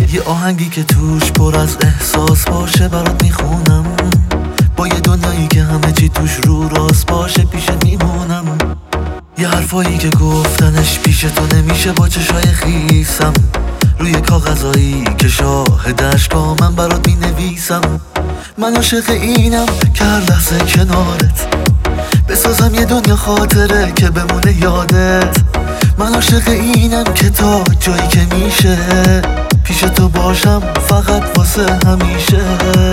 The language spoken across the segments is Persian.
یه آهنگی که توش پر از احساس باشه برات میخونم، با یه دنیایی که همه چی توش رو راست باشه پیشت میمونم. یه حرفایی که گفتنش پیش تو نمیشه با چشای خیسم، روی کاغذایی که شاهد اشکام برات مینویسم. من عاشق اینم که هر لحظه کنارت بسازم یه دنیا خاطره که بمونه یادت. من عاشق اینم که تا جایی که میشه پیش تو باشم فقط واسه همیشه.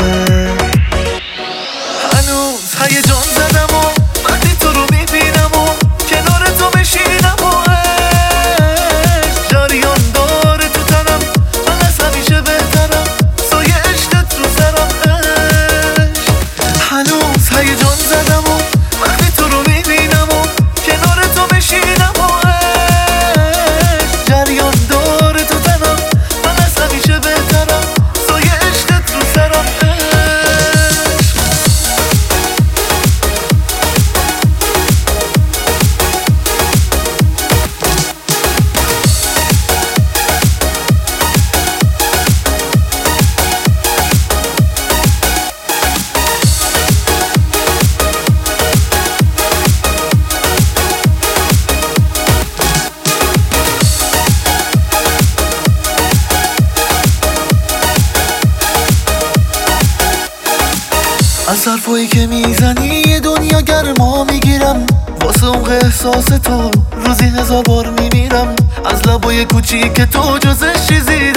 هنوز هیجان زدم و وقتی تو رو میبینم و کنار تو بشینم و عشق جریان داره تو تنم، من از همیشه بهترم سایه عشقت رو سرم. عشق هنوز هیجان زدم و وقتی تو رو میبینم و کنار تو بشینم و عشق جریان داره تو تنم، من از همیشه بهترم سایه عشقت رو سرم. از حرفایی که میزنی یه دنیا گرما میگیرم، واسه اون احساس تو روزی 1000 بار میمیرم. از لبای کوچیک تو جزش چیزی